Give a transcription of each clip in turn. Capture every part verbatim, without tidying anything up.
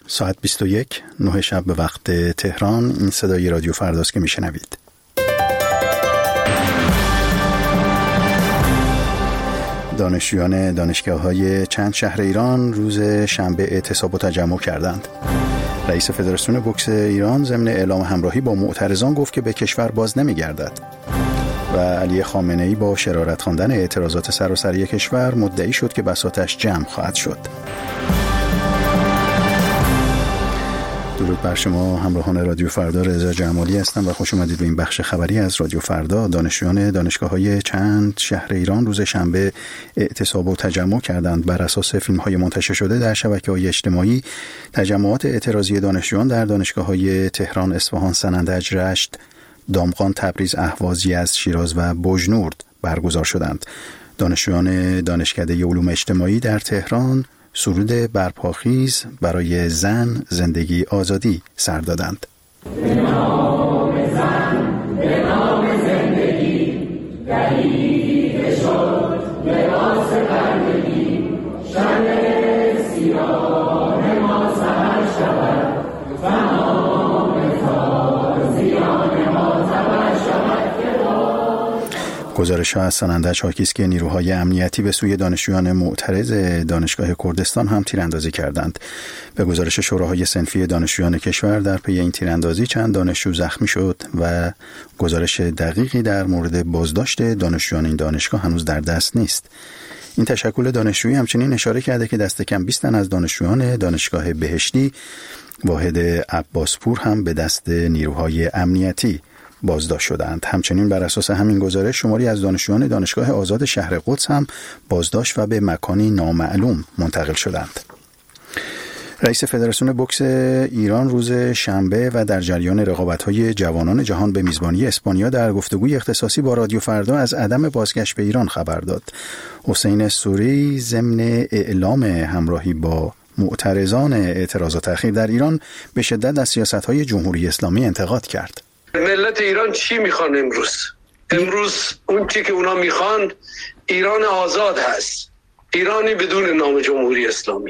ساعت بیست و یک، نه شب به وقت تهران. این صدای رادیو فرداست که میشنوید. دانشجویان دانشگاه‌های چند شهر ایران روز شنبه اعتصاب و تجمع کردند. رئیس فدراسیون بوکس ایران ضمن اعلام همراهی با معترضان گفت که به کشور باز نمی‌گردد. و علی خامنه‌ای با شرارت خواندن اعتراضات سراسری کشور مدعی شد که بساطش جمع خواهد شد. درود بر شما همراهان رادیو فردا، رضا جمالی هستم و خوش اومدید به این بخش خبری از رادیو فردا. دانشجویان دانشگاه‌های چند شهر ایران روز شنبه اعتصاب و تجمع کردند. بر اساس فیلم‌های منتشر شده در شبکه‌های اجتماعی، تجمعات اعتراضی دانشجویان در دانشگاه‌های تهران، اصفهان، سنندج، رشت، دامغان، تبریز، اهواز، یزد، شیراز و بوجنورد برگزار شدند. دانشجویان دانشکده علوم اجتماعی در تهران سرود برپاخیز برای زن، زندگی، آزادی سر دادند. به نام زن، به نام زندگی، دریده شد لباس بردگی، شرم سیاه ما سحر شود، تمام تازیان ما تبر شود. گزارش‌ها از سنندج حاکی است که نیروهای امنیتی به سوی دانشجویان معترض دانشگاه کردستان هم تیراندازی کردند. به گزارش شوراهای صنفی دانشجویان کشور در پی این تیراندازی چند دانشجو زخمی شد و گزارش دقیقی در مورد بازداشت دانشجویان این دانشگاه هنوز در دست نیست. این تشکل دانشجویی همچنین اشاره کرده که دست کم بیست تن از دانشجویان دانشگاه بهشتی واحد عباسپور هم به دست نیروهای امنیتی بازداشت شدند. همچنین بر اساس همین گزارش شماری از دانشجویان دانشگاه آزاد شهر قدس هم بازداشت و به مکانی نامعلوم منتقل شدند. رئیس فدراسیون بوکس ایران روز شنبه و در جریان رقابت‌های جوانان جهان به میزبانی اسپانیا در گفتگوی اختصاصی با رادیو فردا از عدم بازگشت به ایران خبر داد. حسین سوری ضمن اعلام همراهی با معترضان اعتراضات اخیر در ایران به شدت از سیاست‌های جمهوری اسلامی انتقاد کرد. ملت ایران چی میخوان امروز؟ امروز اون چی که اونا میخوان ایران آزاد هست، ایرانی بدون نام جمهوری اسلامی.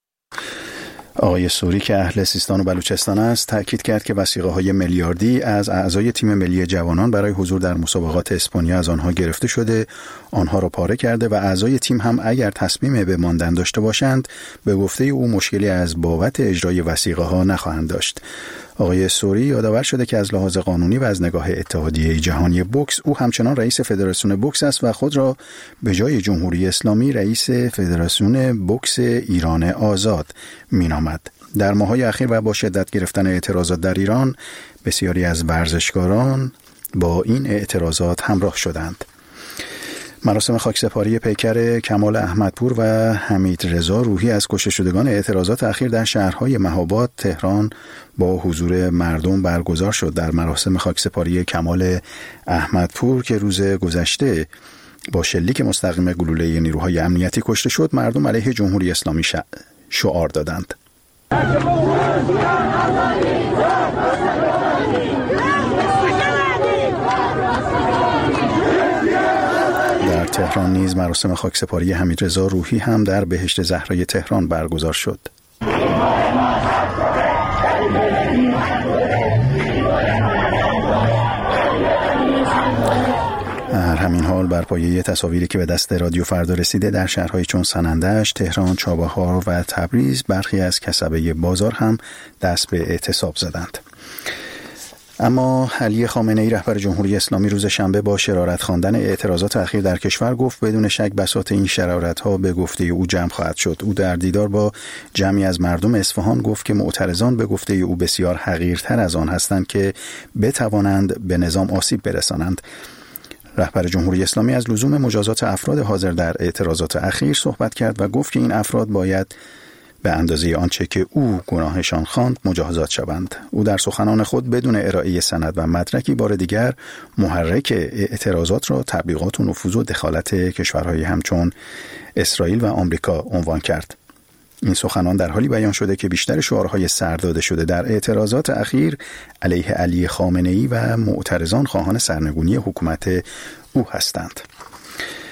آقای سوری که اهل سیستان و بلوچستان است تاکید کرد که وثیقه‌های میلیاردی از اعضای تیم ملی جوانان برای حضور در مسابقات اسپانیا از آنها گرفته شده، آنها را پاره کرده و اعضای تیم هم اگر تصمیم به ماندن داشته باشند به گفته او مشکلی از بابت اجرای وثیقه‌ها نخواهند داشت. آقای سوری یادآور شده که از لحاظ قانونی و از نگاه اتحادیه جهانی بوکس او همچنان رئیس فدراسیون بوکس است و خود را به جای جمهوری اسلامی رئیس فدراسیون بوکس ایران آزاد مینامد. در ماه‌های اخیر و با شدت گرفتن اعتراضات در ایران بسیاری از ورزشکاران با این اعتراضات همراه شدند. مراسم خاکسپاری پیکر کمال احمدپور و حمید رضا روحی از کشته شدگان اعتراضات اخیر در شهرهای مهاباد، تهران با حضور مردم برگزار شد. در مراسم خاکسپاری کمال احمدپور که روز گذشته با شلیک مستقیم گلوله نیروهای امنیتی کشته شد، مردم علیه جمهوری اسلامی شعار دادند. در تهران نیز مراسم خاکسپاری حمید رضا روحی هم در بهشت زهرای تهران برگزار شد. در همین حال بر پایه تصاویری که به دست رادیو فردا رسیده در شهرهای چون سنندج، تهران، چابهار و تبریز برخی از کسبه بازار هم دست به اعتصاب زدند. اما علی خامنه‌ای رهبر جمهوری اسلامی روز شنبه با شرارت خواندن اعتراضات اخیر در کشور گفت بدون شک بساط این شرارت‌ها به گفته او جمع خواهد شد. او در دیدار با جمعی از مردم اصفهان گفت که معترضان به گفته او بسیار حقیرتر از آن هستند که بتوانند به نظام آسیب برسانند. رهبر جمهوری اسلامی از لزوم مجازات افراد حاضر در اعتراضات اخیر صحبت کرد و گفت که این افراد باید به اندازه آنچه که او گناهشان خواند مجازات شوند. او در سخنان خود بدون ارائه سند و مدرکی بار دیگر محرک اعتراضات را تبلیغات و نفوذ و دخالت کشورهای همچون اسرائیل و آمریکا عنوان کرد. این سخنان در حالی بیان شده که بیشتر شعارهای سر داده شده در اعتراضات اخیر علیه علی خامنه‌ای و معترضان خواهان سرنگونی حکومت او هستند.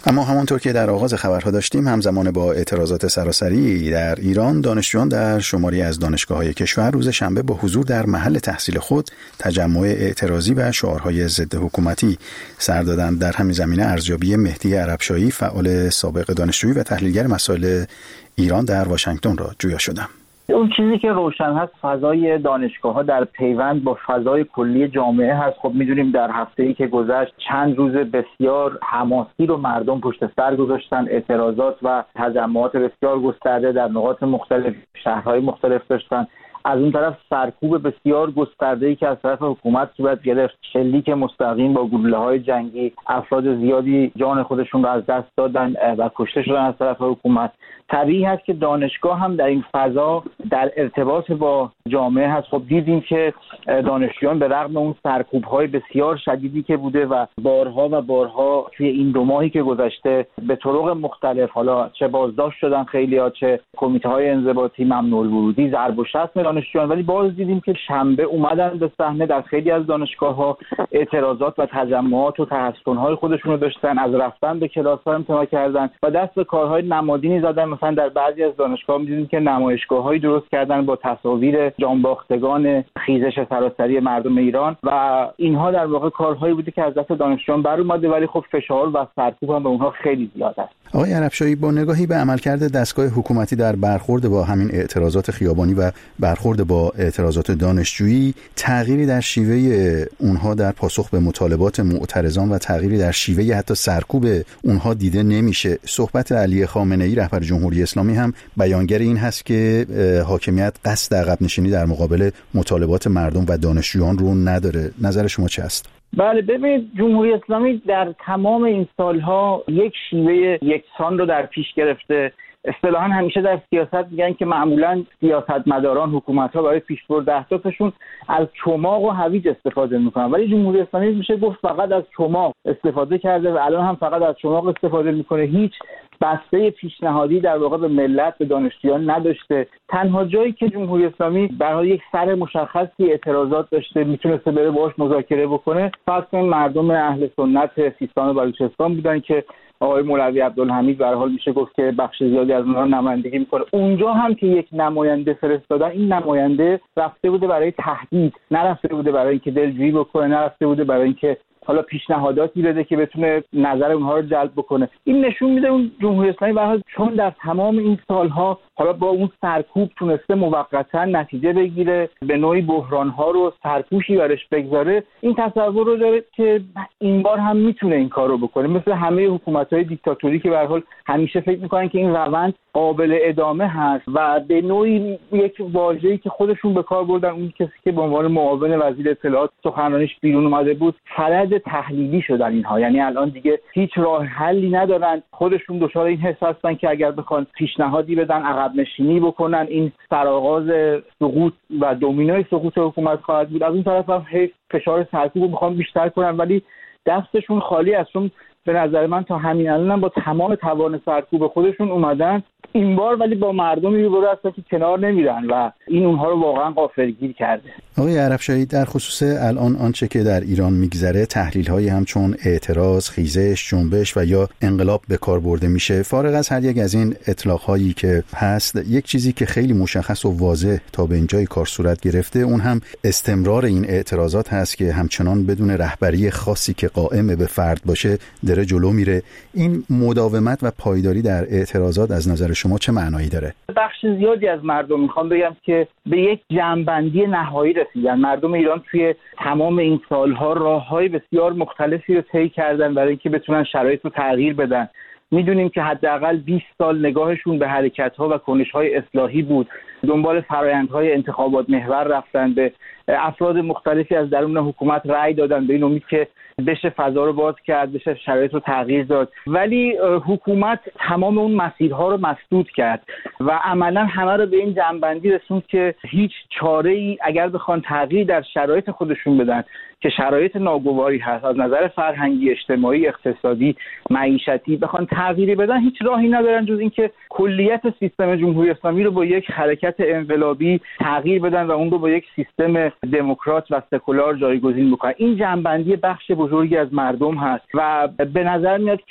اما همانطور که در آغاز خبرها داشتیم، همزمان با اعتراضات سراسری در ایران، دانشجویان در شماری از دانشگاه‌های کشور روز شنبه با حضور در محل تحصیل خود تجمع اعتراضی و شعارهای ضد حکومتی سر دادند. در همین زمینه ارزیابی مهدی عربشاهی، فعال سابق دانشجویی و تحلیلگر مسائل ایران در واشنگتن را جویا شدم. اون چیزی که روشن هست فضای دانشگاه‌ها در پیوند با فضای کلی جامعه هست. خب می‌دونیم در هفته‌ای که گذشت چند روز بسیار حماسی رو مردم پشت سر گذاشتن، اعتراضات و تجمعات بسیار گسترده در نقاط مختلف شهرهای مختلف داشتن. از اون طرف سرکوب بسیار گسترده‌ای که از طرف حکومت صورت گرفت، شلیک مستقیم با گلوله‌های جنگی، افراد زیادی جان خودشون رو از دست دادن و کشته شدن از طرف حکومت. طبیعی هست که دانشگاه هم در این فضا در ارتباط با جامعه هست. خب دیدیم که دانشجویان به رغم اون سرکوب‌های بسیار شدیدی که بوده و بارها و بارها توی این دو ماهی که گذشته به طرق مختلف، حالا چه بازداشت شدن خیلی‌ها، چه کمیته‌های انضباطی ممنوع الورودی، ضرب و شتم دانشجویان، ولی باز دیدیم که شنبه اومدن به صحنه. در خیلی از دانشگاه‌ها اعتراضات و تجمعات و تحصن‌های خودشون رو داشتن، از رفتن به کلاس‌ها امتناع کردن و دست به کارهای نمادینی زدن. مثلا در بعضی از دانشگاه‌ها می‌دیدیم که نمایشگاه‌هایی درست کردن با تصاویر جانباختگان خیزش سراسری مردم ایران و اینها در واقع کارهایی بوده که از دست دانشجویان بر اومده، ولی خب فشار و سرکوب هم به اونها خیلی زیاد است. آقای عربشاهی، با نگاهی به عملکرد دستگاه حکومتی در برخورد با همین اعتراضات خیابانی و برخورد با اعتراضات دانشجویی، تغییری در شیوه اونها در پاسخ به مطالبات معترضان و تغییری در شیوه حتی سرکوب اونها دیده نمیشه. صحبت علی خامنه‌ای رهبر جمهوری اسلامی هم بیانگر این هست که حاکمیت قصد عقب نشینی در مقابل مطالبات مردم و دانشجویان رو نداره. نظر شما چه است؟ بله، ببینید، جمهوری اسلامی در تمام این سالها یک شیوه یکسان رو در پیش گرفته. اصطلاحاً همیشه در سیاست میگن که معمولاً سیاستمداران، حکومت‌ها برای پیشبرد اهدافشون از چماق و هویج استفاده میکنن، ولی جمهوری اسلامی میشه گفت فقط از چماق استفاده کرده و الان هم فقط از چماق استفاده میکنه. هیچ بسته پیشنهادی در واقع به ملت، به دانشجویان نداشته. تنها جایی که جمهوری اسلامی برای یک سر مشخصی اعتراضات داشته، میتونسته بره باهاش مذاکره بکنه، فقط مردم اهل سنت سیستان و بلوچستان بودن که آقای مولوی عبدالحمید به هر حال میشه گفت که بخش زیادی از اونها نمایندگی میکنه. اونجا هم که یک نماینده فرستادن، این نماینده رفته بوده برای تهدید، نرفته بوده برای اینکه دلجویی بکنه، نرفته بوده برای اینکه حالا پیشنهاداتی بده که بتونه نظر اونها رو جلب بکنه. این نشون میده اون جمهوری اسلامی به هر حال چون در تمام این سالها حالا با اون سرکوب تونسته موقتا نتیجه بگیره، به نوعی بحران‌ها رو سرپوشی برش بگذاره، این تصور رو داره که این بار هم میتونه این کار رو بکنه. مثل همه حکومت‌های دیکتاتوری که به هر حال همیشه فکر میکنن که این روند قابل ادامه هست و به نوعی یک واژه‌ای که خودشون به کار بردن، اون کسی که به عنوان معاون وزیر اطلاعات سخنرانیش بیرون اومده بود، فرد تحلیلی شدن اینها. یعنی الان دیگه هیچ راه حلی ندارن، خودشون دچار این حس هستن که اگر بخوان پیشنهادی بدن، عقب نشینی بکنن، این سرآغاز سقوط و دومینوی سقوط حکومت خواهد بود. از اون طرف هم فشار سرکوب رو میخوان بیشتر کنن، ولی دستشون خالی است، چون به نظر من تا همین الان هم با تمام توان سرکوب خودشون اومدن این بار، ولی با مردمی روبرو هستن که کنار نمیرن و این اونها رو واقعا غافلگیر کرده. آقای عربشاهی، در خصوص الان آنچه که در ایران میگذره، تحلیل‌هایی همچون اعتراض، خیزش، جنبش و یا انقلاب به کار برده میشه. فارغ از هر یک از این اطلاق‌هایی که هست، یک چیزی که خیلی مشخص و واضح تا به اینجای کار صورت گرفته، اون هم استمرار این اعتراضات هست که همچنان بدون رهبری خاصی که قائم به فرد باشه داره جلو میره. این مداومت و پایداری در اعتراضات از نظر شما چه معنایی داره؟ بخش زیادی از مردم میخوام بگم که به یک جمع‌بندی نهایی رسیدن. مردم ایران توی تمام این سالها راههای بسیار مختلفی رو طی کردن برای اینکه بتونن شرایط رو تغییر بدن. میدونیم که حداقل بیست سال نگاهشون به حرکت‌ها و کنش‌های اصلاحی بود، دنبال فرآیندهای انتخابات محور رفتن، به افراد مختلفی از درون حکومت رأی دادن به این امید که بشه فضا رو باز کرد، بشه شرایط رو تغییر داد، ولی حکومت تمام اون مسیرها رو مسدود کرد و عملا همه رو به این جنبندی رسوند که هیچ چاره‌ای اگر بخوان تغییر در شرایط خودشون بدن که شرایط ناگواری هست از نظر فرهنگی، اجتماعی، اقتصادی، معیشتی، بخوان تغییری بدن، هیچ راهی ندارن جز اینکه کلیت سیستم جمهوری اسلامی رو با یک حرکت انقلابی تغییر بدن و اون رو با یک سیستم دموکرات و سکولار جایگزین بکنن. این جنبندی بخش بزرگی از مردم هست و به نظر میاد که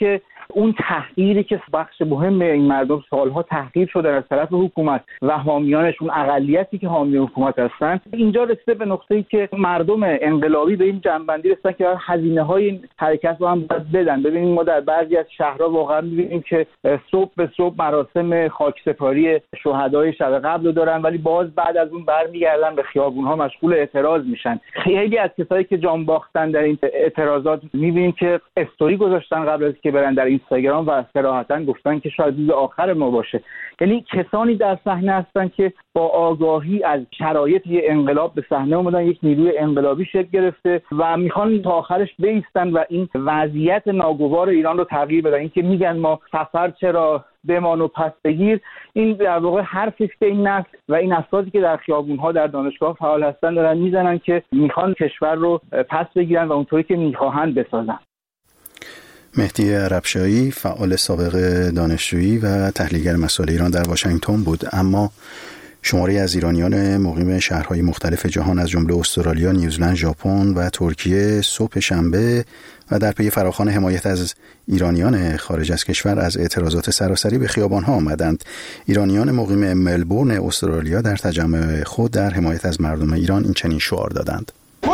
اون تحقیری که بخش مهم این مردم سالها تحقیر شده از طرف حکومت و حامیانشون، اقلیتی که حامی حکومت هستن، اینجا رسیده به نقطه‌ای که مردم انقلابی به این جنبندی رسیدن که هزینه‌های این حرکت رو هم باید بدن. ببینید ما در بعضی از شهرها واقعا می‌بینیم که صبح به صبح مراسم خاکسپاری شهدای شب قبل رو دارن، ولی باز بعد از اون برمیگردن به خیابون‌ها مشغول اعتراض میشن. خیلی از کسایی که جان باختن در این اعتراضات می‌بینیم که استوری گذاشتن قبل از که برن در اینستاگرام و صراحتاً گفتن که شاید روز آخر ما باشه. یعنی کسانی در صحنه هستن که با آگاهی از شرایط انقلاب به صحنه اومدن، یک نیروی انقلابی شکل گرفته و میخوان تا آخرش بایستن و این وضعیت ناگوار ایران رو تغییر بدن. این که میگن ما سفر چرا بمان و پس بگیر، این در واقع حرفی که این نسل و این افرادی که در خیابون‌ها در دانشگاه فعال هستن دارن میزنن که میخوان کشور رو پس بگیرن و اونطوری که میخواهند بسازن. مهدی عربشاهی، فعال سابق دانشجویی و تحلیلگر مسائل ایران در واشنگتن بود. اما شماری از ایرانیان مقیم شهرهای مختلف جهان از جمله استرالیا، نیوزلند، ژاپن و ترکیه صبح شنبه و در پی فراخوان حمایت از ایرانیان خارج از کشور از اعتراضات سراسری به خیابان‌ها آمدند. ایرانیان مقیم ملبورن استرالیا در تجمع خود در حمایت از مردم ایران این چنین شعار دادند: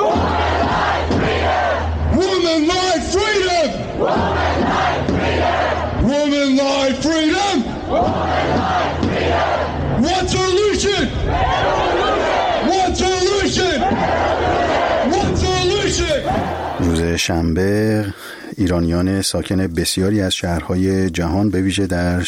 Women like freedom! Women like freedom! Women like freedom! Women like freedom! What solution? What solution? What solution? روز شنبه ایرانیان ساکن بسیاری از شهرهای جهان به ویژه در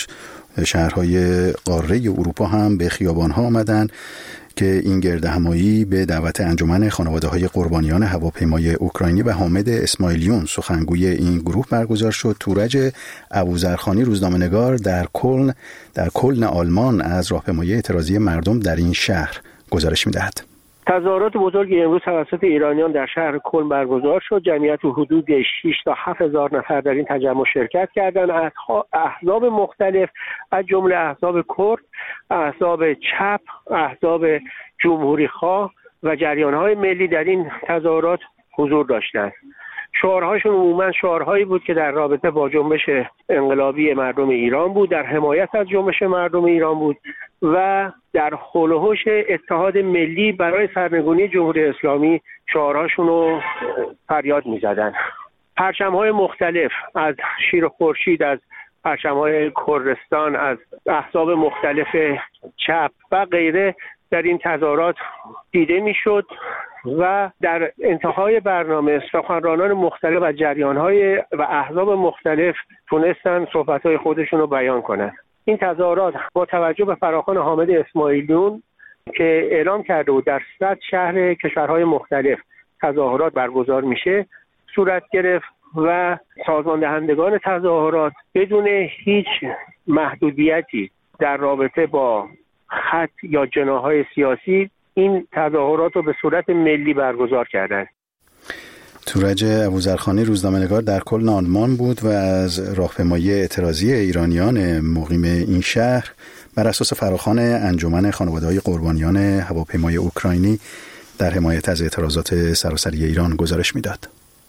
شهرهای قاره اروپا هم به خیابان‌ها آمدند که این گردهمایی به دعوت انجمن خانواده‌های قربانیان هواپیمای اوکراینی و حامد اسماعیلیون سخنگوی این گروه برگزار شد. تورج ابوذرخانی، روزنامه‌نگار در کلن در کلن آلمان، از راهپیمایی اعتراضی مردم در این شهر گزارش می‌دهد. تظاهرات بزرگی امروز توسط ایرانیان در شهر کلن برگزار شد. جمعیت حدود شش تا هفت هزار نفر در این تجمع شرکت کردند. احزاب مختلف از جمله احزاب کرد، احزاب چپ، احزاب جمهوری‌خواه و جریان‌های ملی در این تظاهرات حضور داشتند. شعارهاشون عموما شعارهایی بود که در رابطه با جنبش انقلابی مردم ایران بود، در حمایت از جنبش مردم ایران بود و در حول و حوش اتحاد ملی برای سرنگونی جمهوری اسلامی شعارهاشون رو فریاد می‌زدن. پرچم‌های مختلف از شیر و خورشید، از پرچم‌های کردستان، از احزاب مختلف چپ و غیره در این تظاهرات دیده میشد و در انتهای برنامه سخنرانان مختلف و جریان‌های و احزاب مختلف تونستن صحبت‌های خودشون رو بیان کنند. این تظاهرات با توجه به فراخوان حامد اسماعیلیون که اعلام کرده بود در صد شهر کشورهای مختلف تظاهرات برگزار میشه صورت گرفت و سازمان دهندگان تظاهرات بدون هیچ محدودیتی در رابطه با خط یا جناح‌های سیاسی این تظاهرات رو به صورت ملی برگزار کردند. تورج ابوذرخانی، روزنامه‌نگار در کلن آلمان بود و از راهپیمایی اعتراضی ایرانیان مقیم این شهر بر اساس فراخوان انجمن خانواده‌های قربانیان هواپیمای اوکراینی در حمایت از اعتراضات سراسری ایران گزارش می‌داد.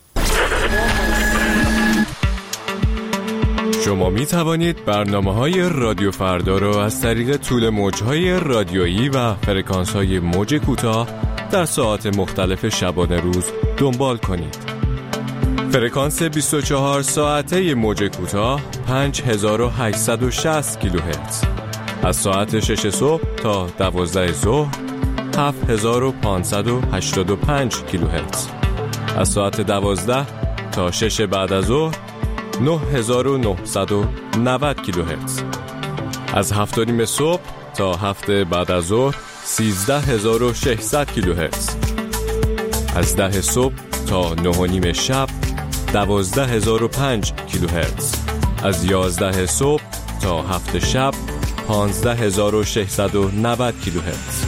شما می توانید برنامه‌های رادیو فردا را از طریق طول موج‌های رادیویی و فرکانس‌های موج کوتاه در ساعات مختلف شبانه روز دنبال کنید. فرکانس بیست و چهار ساعته موج کوتاه پنج هزار و هشتصد و شصت کیلوهرتز از ساعت شش صبح تا دوازده ظهر هفت هزار و پانصد و هشتاد و پنج کیلوهرتز، از ساعت دوازده تا شش بعد از ظهر نه هزار و نهصد و نود کیلوهرتز، از هفت و نیم صبح تا هفت بعد از ظهر سیزده هزار و ششصد کیلوهرتز، از ده صبح تا نه و نیم شب دوازده هزار و پنج کیلوهرتز، از یازده صبح تا هفت شب پانزده هزار و ششصد و نود کیلوهرتز.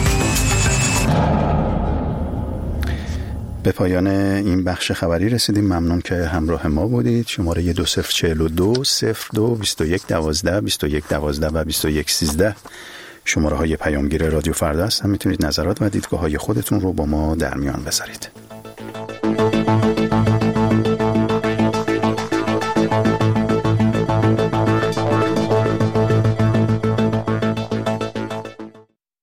به پایان این بخش خبری رسیدیم. ممنون که همراه ما بودید. شماره دو صفر چهل و دو صفر دو بیست و یک دوازده بیست و یک دوازده و بیست و یک سیزده شماره های پیامگیر رادیو فردا هستن. میتونید نظرات و دیدگاه های خودتون رو با ما در میان بذارید.